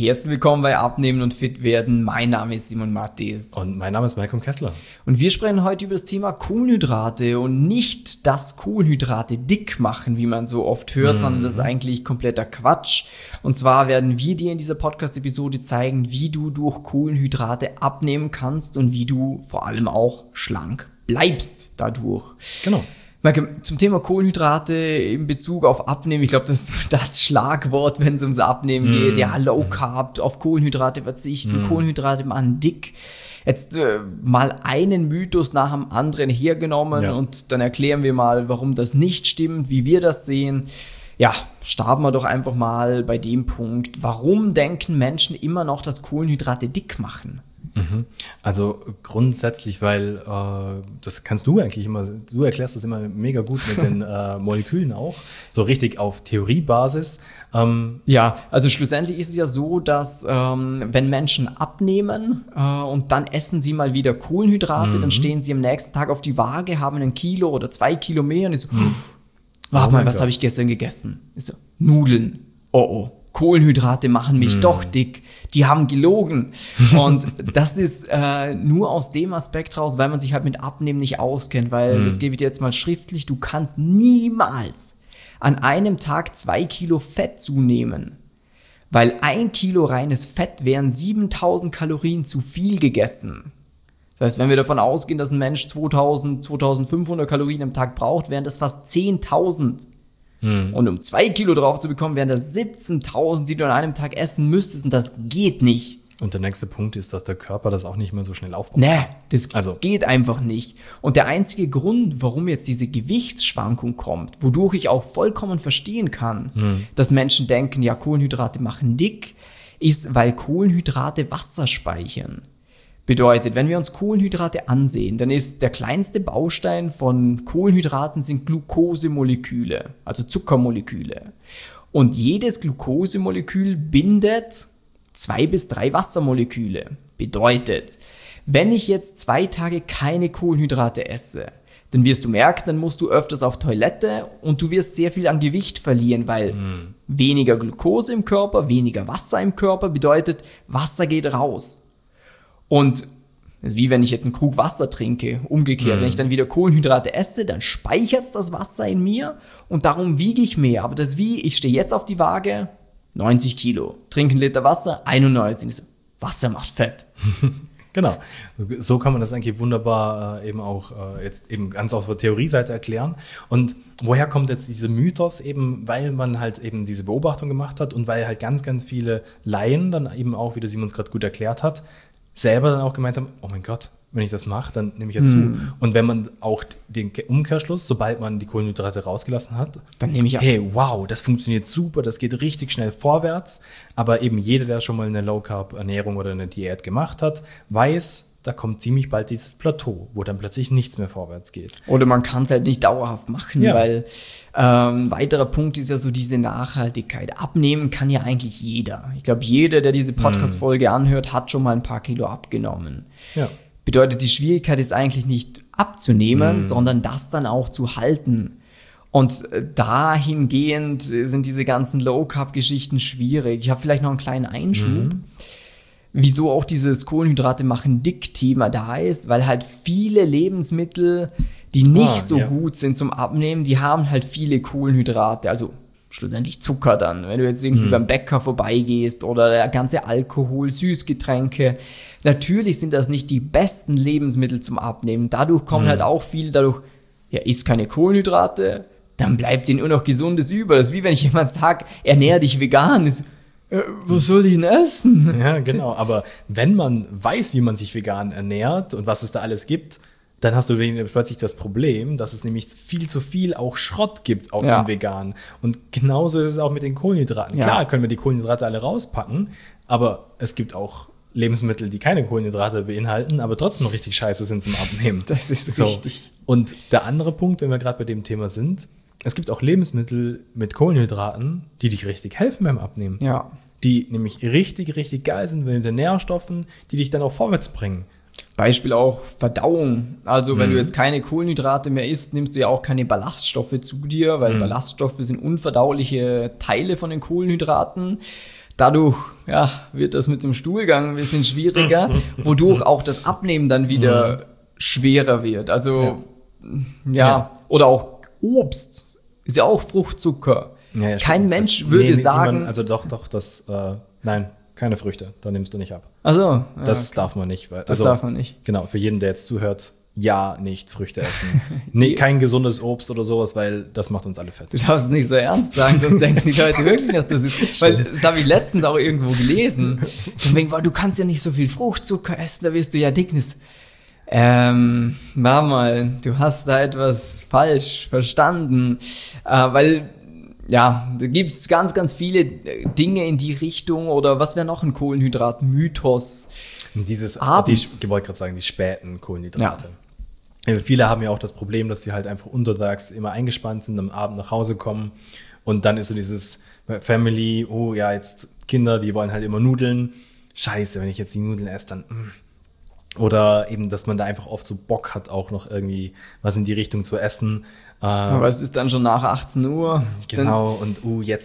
Herzlich willkommen bei Abnehmen und Fit werden. Mein Name ist Simon Mattis. Und mein Name ist Malcolm Kessler. Und wir sprechen heute über das Thema Kohlenhydrate und nicht, dass Kohlenhydrate dick machen, wie man so oft hört, sondern das ist eigentlich kompletter Quatsch. Und zwar werden wir dir in dieser Podcast-Episode zeigen, wie du durch Kohlenhydrate abnehmen kannst und wie du vor allem auch schlank bleibst dadurch. Genau. Zum Thema Kohlenhydrate in Bezug auf Abnehmen, ich glaube, das ist das Schlagwort, wenn es ums Abnehmen geht. Ja, Low Carb, auf Kohlenhydrate verzichten, Kohlenhydrate machen dick. Jetzt mal einen Mythos nach dem anderen hergenommen und dann erklären wir mal, warum das nicht stimmt, wie wir das sehen. Ja, starten wir doch einfach mal bei dem Punkt. Warum denken Menschen immer noch, dass Kohlenhydrate dick machen? Also grundsätzlich, weil das kannst du eigentlich immer, du erklärst das immer mega gut mit den Molekülen auch, so richtig auf Theoriebasis. Ja, also schlussendlich ist es ja so, dass wenn Menschen abnehmen und dann essen sie mal wieder Kohlenhydrate, dann stehen sie am nächsten Tag auf die Waage, haben 1 Kilo oder 2 Kilo mehr und ich so, warte mal, was habe ich gestern gegessen? Ich so, Nudeln, oh. Kohlenhydrate machen mich doch dick, die haben gelogen. Und das ist nur aus dem Aspekt raus, weil man sich halt mit Abnehmen nicht auskennt, weil das gebe ich dir jetzt mal schriftlich, du kannst niemals an einem Tag 2 Kilo Fett zunehmen, weil 1 Kilo reines Fett wären 7000 Kalorien zu viel gegessen. Das heißt, wenn wir davon ausgehen, dass ein Mensch 2000, 2500 Kalorien am Tag braucht, wären das fast 10.000. Und um 2 Kilo drauf zu bekommen, wären das 17.000, die du an einem Tag essen müsstest. Und das geht nicht. Und der nächste Punkt ist, dass der Körper das auch nicht mehr so schnell aufbaut. Nee, das geht einfach nicht. Und der einzige Grund, warum jetzt diese Gewichtsschwankung kommt, wodurch ich auch vollkommen verstehen kann, dass Menschen denken, ja, Kohlenhydrate machen dick, ist, weil Kohlenhydrate Wasser speichern. Bedeutet, wenn wir uns Kohlenhydrate ansehen, dann ist der kleinste Baustein von Kohlenhydraten sind Glukosemoleküle, also Zuckermoleküle. Und jedes Glukosemolekül bindet 2 bis 3 Wassermoleküle. Bedeutet, wenn ich jetzt 2 Tage keine Kohlenhydrate esse, dann wirst du merken, dann musst du öfters auf Toilette und du wirst sehr viel an Gewicht verlieren, weil weniger Glucose im Körper, weniger Wasser im Körper bedeutet, Wasser geht raus. Und das ist wie wenn ich jetzt einen Krug Wasser trinke, umgekehrt. Wenn ich dann wieder Kohlenhydrate esse, dann speichert es das Wasser in mir und darum wiege ich mehr. Aber das ist wie, ich stehe jetzt auf die Waage, 90 Kilo, trinke 1 Liter Wasser, 91. Ich so, Wasser macht Fett. Genau, so kann man das eigentlich wunderbar eben auch jetzt eben ganz aus der Theorieseite erklären. Und woher kommt jetzt dieser Mythos? Eben, weil man halt eben diese Beobachtung gemacht hat und weil halt ganz, ganz viele Laien dann eben auch, wie der Simon es gerade gut erklärt hat, selber dann auch gemeint haben, oh mein Gott, wenn ich das mache, dann nehme ich ja zu. Und wenn man auch den Umkehrschluss, sobald man die Kohlenhydrate rausgelassen hat, dann nehme ich ab. Hey, wow, das funktioniert super, das geht richtig schnell vorwärts. Aber eben jeder, der schon mal eine Low-Carb-Ernährung oder eine Diät gemacht hat, weiß, da kommt ziemlich bald dieses Plateau, wo dann plötzlich nichts mehr vorwärts geht. Oder man kann es halt nicht dauerhaft machen, weil weiterer Punkt ist ja so diese Nachhaltigkeit. Abnehmen kann ja eigentlich jeder. Ich glaube, jeder, der diese Podcast-Folge anhört, hat schon mal ein paar Kilo abgenommen. Ja. Bedeutet, die Schwierigkeit ist eigentlich nicht abzunehmen, sondern das dann auch zu halten. Und dahingehend sind diese ganzen Low-Carb-Geschichten schwierig. Ich habe vielleicht noch einen kleinen Einschub. Wieso auch dieses Kohlenhydrate machen dick Thema da ist, weil halt viele Lebensmittel, die nicht so gut sind zum Abnehmen, die haben halt viele Kohlenhydrate, also schlussendlich Zucker dann. Wenn du jetzt irgendwie beim Bäcker vorbeigehst oder der ganze Alkohol, Süßgetränke, natürlich sind das nicht die besten Lebensmittel zum Abnehmen. Dadurch kommen halt auch viele, isst keine Kohlenhydrate, dann bleibt dir nur noch Gesundes über. Das ist wie wenn ich jemand sage, ernähr dich vegan, was soll ich denn essen? Ja, genau. Aber wenn man weiß, wie man sich vegan ernährt und was es da alles gibt, dann hast du plötzlich das Problem, dass es nämlich viel zu viel auch Schrott gibt, auch im Vegan. Und genauso ist es auch mit den Kohlenhydraten. Ja. Klar können wir die Kohlenhydrate alle rauspacken, aber es gibt auch Lebensmittel, die keine Kohlenhydrate beinhalten, aber trotzdem noch richtig scheiße sind zum Abnehmen. Das ist richtig. Und der andere Punkt, wenn wir gerade bei dem Thema sind, es gibt auch Lebensmittel mit Kohlenhydraten, die dich richtig helfen beim Abnehmen. Ja. Die nämlich richtig, richtig geil sind mit den Nährstoffen, die dich dann auch vorwärts bringen. Beispiel auch Verdauung. Also wenn du jetzt keine Kohlenhydrate mehr isst, nimmst du ja auch keine Ballaststoffe zu dir, weil Ballaststoffe sind unverdauliche Teile von den Kohlenhydraten. Dadurch wird das mit dem Stuhlgang ein bisschen schwieriger, wodurch auch das Abnehmen dann wieder schwerer wird. Also, oder auch Obst ist ja auch Fruchtzucker. Ja, Kein Mensch würde sagen... Also doch, nein, keine Früchte, da nimmst du nicht ab. Ach so. Das darf man nicht. Das darf man nicht. Genau, für jeden, der jetzt zuhört, nicht Früchte essen. Nee, kein gesundes Obst oder sowas, weil das macht uns alle fett. Du darfst es nicht so ernst sagen, sonst denken die Leute wirklich noch, das ist... Weil das habe ich letztens auch irgendwo gelesen. Von wegen, du kannst ja nicht so viel Fruchtzucker essen, da wirst du ja dick. Mal, du hast da etwas falsch verstanden. Weil... Ja, da gibt es ganz, ganz viele Dinge in die Richtung. Oder was wäre noch ein Kohlenhydrat-Mythos? Ich wollte gerade sagen, die späten Kohlenhydrate. Ja. Viele haben ja auch das Problem, dass sie halt einfach untertags immer eingespannt sind, am Abend nach Hause kommen. Und dann ist so dieses Family, jetzt Kinder, die wollen halt immer Nudeln. Scheiße, wenn ich jetzt die Nudeln esse, dann... Oder eben, dass man da einfach oft so Bock hat, auch noch irgendwie was in die Richtung zu essen. Aber es ist dann schon nach 18 Uhr. Genau, und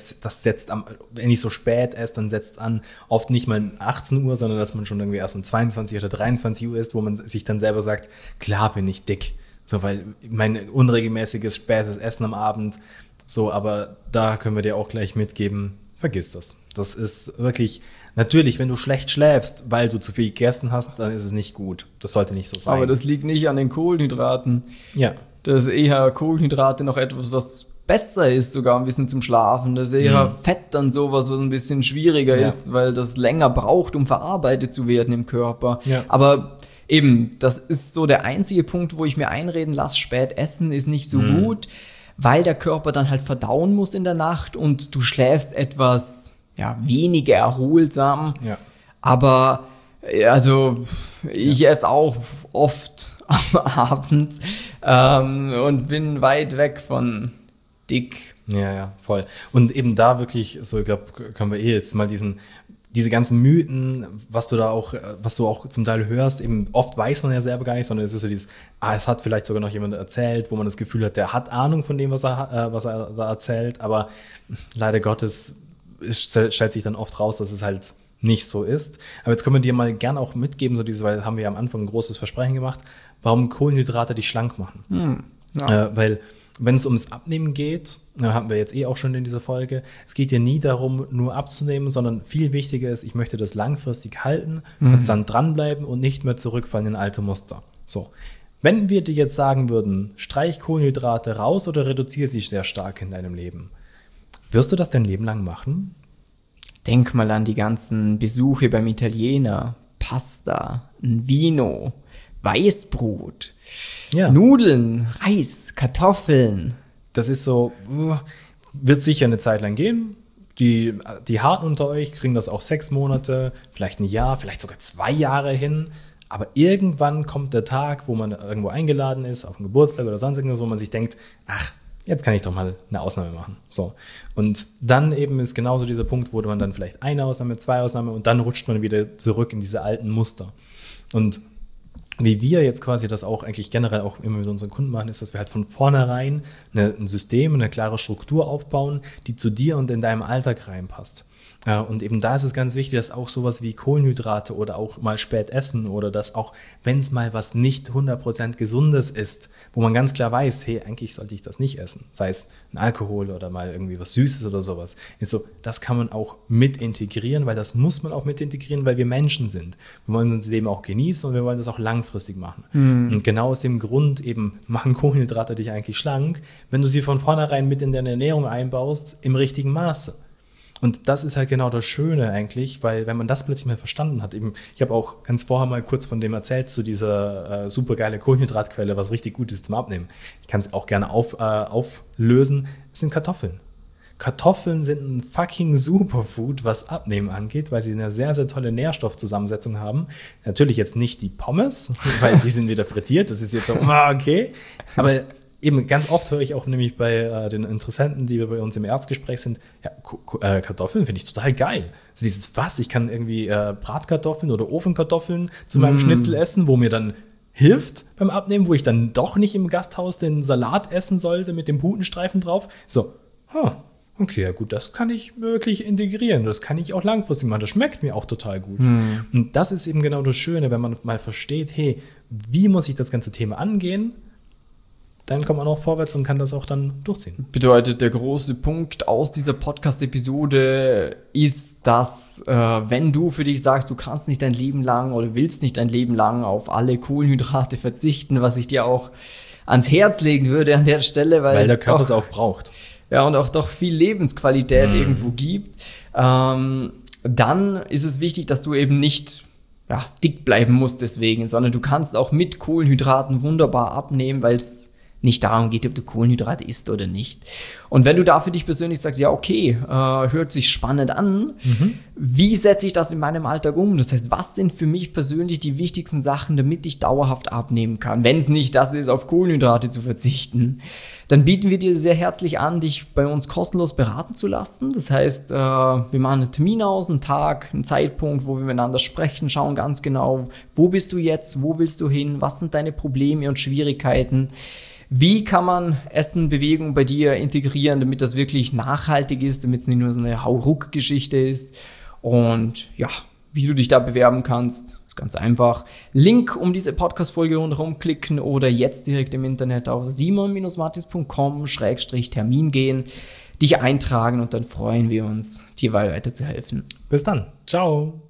wenn ich so spät esse, dann setzt an, oft nicht mal 18 Uhr, sondern dass man schon irgendwie erst um 22 oder 23 Uhr ist, wo man sich dann selber sagt, klar bin ich dick. So, weil mein unregelmäßiges spätes Essen am Abend, so, aber da können wir dir auch gleich mitgeben, vergiss das. Das ist wirklich, natürlich, wenn du schlecht schläfst, weil du zu viel gegessen hast, dann ist es nicht gut. Das sollte nicht so sein. Aber das liegt nicht an den Kohlenhydraten. Ja. Das ist eher Kohlenhydrate noch etwas, was besser ist, sogar ein bisschen zum Schlafen. Das ist eher Fett dann sowas, was ein bisschen schwieriger ist, weil das länger braucht, um verarbeitet zu werden im Körper. Ja. Aber eben, das ist so der einzige Punkt, wo ich mir einreden lasse, spät essen ist nicht so gut, weil der Körper dann halt verdauen muss in der Nacht und du schläfst etwas weniger erholsam. Ja. Aber also ich esse auch oft am Abend und bin weit weg von dick. Ja, voll. Und eben da wirklich, so ich glaube, können wir jetzt mal diese ganzen Mythen, was du auch zum Teil hörst, eben oft weiß man ja selber gar nicht, sondern es ist so dieses, es hat vielleicht sogar noch jemand erzählt, wo man das Gefühl hat, der hat Ahnung von dem, was er da erzählt, aber leider Gottes stellt sich dann oft raus, dass es halt nicht so ist. Aber jetzt können wir dir mal gern auch mitgeben, weil haben wir am Anfang ein großes Versprechen gemacht, warum Kohlenhydrate dich schlank machen. Weil wenn es ums Abnehmen geht, haben wir jetzt auch schon in dieser Folge, es geht ja nie darum, nur abzunehmen, sondern viel wichtiger ist, ich möchte das langfristig halten, konstant dranbleiben und nicht mehr zurückfallen in alte Muster. So. Wenn wir dir jetzt sagen würden, streich Kohlenhydrate raus oder reduziere sie sehr stark in deinem Leben, wirst du das dein Leben lang machen? Denk mal an die ganzen Besuche beim Italiener, Pasta, ein Vino, Weißbrot, Nudeln, Reis, Kartoffeln. Das ist so, wird sicher eine Zeit lang gehen. Die Harten unter euch kriegen das auch 6 Monate, vielleicht ein Jahr, vielleicht sogar 2 Jahre hin. Aber irgendwann kommt der Tag, wo man irgendwo eingeladen ist, auf einen Geburtstag oder sonst irgendwas, wo man sich denkt, jetzt kann ich doch mal eine Ausnahme machen. So. Und dann eben ist genauso dieser Punkt, wo man dann vielleicht 1 Ausnahme, 2 Ausnahmen und dann rutscht man wieder zurück in diese alten Muster. Und wie wir jetzt quasi das auch eigentlich generell auch immer mit unseren Kunden machen, ist, dass wir halt von vornherein ein System, eine klare Struktur aufbauen, die zu dir und in deinem Alltag reinpasst. Ja, und eben da ist es ganz wichtig, dass auch sowas wie Kohlenhydrate oder auch mal spät essen oder dass auch, wenn es mal was nicht 100% Gesundes ist, wo man ganz klar weiß, hey, eigentlich sollte ich das nicht essen, sei es ein Alkohol oder mal irgendwie was Süßes oder sowas, ist so, das kann man auch mit integrieren, weil das muss man auch mit integrieren, weil wir Menschen sind. Wir wollen unser Leben auch genießen und wir wollen das auch langfristig machen. Und genau aus dem Grund eben machen Kohlenhydrate dich eigentlich schlank, wenn du sie von vornherein mit in deine Ernährung einbaust, im richtigen Maße. Und das ist halt genau das Schöne eigentlich, weil wenn man das plötzlich mal verstanden hat, eben, ich habe auch ganz vorher mal kurz von dem erzählt, zu dieser super geile Kohlenhydratquelle, was richtig gut ist zum Abnehmen. Ich kann es auch gerne auflösen. Es sind Kartoffeln. Kartoffeln sind ein fucking Superfood, was Abnehmen angeht, weil sie eine sehr, sehr tolle Nährstoffzusammensetzung haben. Natürlich jetzt nicht die Pommes, weil die sind wieder frittiert. Das ist jetzt so, okay. Aber eben ganz oft höre ich auch nämlich bei den Interessenten, die bei uns im Erstgespräch sind, Kartoffeln finde ich total geil. Also dieses ich kann irgendwie Bratkartoffeln oder Ofenkartoffeln zu meinem Schnitzel essen, wo mir dann hilft beim Abnehmen, wo ich dann doch nicht im Gasthaus den Salat essen sollte mit dem Putenstreifen drauf. So, okay, ja gut, das kann ich wirklich integrieren. Das kann ich auch langfristig machen. Das schmeckt mir auch total gut. Und das ist eben genau das Schöne, wenn man mal versteht, hey, wie muss ich das ganze Thema angehen? Dann kommt man auch vorwärts und kann das auch dann durchziehen. Bedeutet, der große Punkt aus dieser Podcast-Episode ist, dass wenn du für dich sagst, du kannst nicht dein Leben lang oder willst nicht dein Leben lang auf alle Kohlenhydrate verzichten, was ich dir auch ans Herz legen würde an der Stelle, weil der Körper es auch braucht. Ja, und auch doch viel Lebensqualität irgendwo gibt, dann ist es wichtig, dass du eben nicht dick bleiben musst deswegen, sondern du kannst auch mit Kohlenhydraten wunderbar abnehmen, weil es nicht darum geht, ob du Kohlenhydrate isst oder nicht. Und wenn du da für dich persönlich sagst, ja okay, hört sich spannend an, wie setze ich das in meinem Alltag um? Das heißt, was sind für mich persönlich die wichtigsten Sachen, damit ich dauerhaft abnehmen kann? Wenn es nicht das ist, auf Kohlenhydrate zu verzichten, dann bieten wir dir sehr herzlich an, dich bei uns kostenlos beraten zu lassen. Das heißt, wir machen einen Termin aus, einen Tag, einen Zeitpunkt, wo wir miteinander sprechen, schauen ganz genau, wo bist du jetzt, wo willst du hin, was sind deine Probleme und Schwierigkeiten. Wie kann man Essen, Bewegung bei dir integrieren, damit das wirklich nachhaltig ist, damit es nicht nur so eine Hauruck-Geschichte ist? Und ja, wie du dich da bewerben kannst, ist ganz einfach. Link um diese Podcast-Folge rundherum klicken oder jetzt direkt im Internet auf simon-mattis.com/Termin gehen, dich eintragen und dann freuen wir uns, dir weiterzuhelfen. Bis dann. Ciao.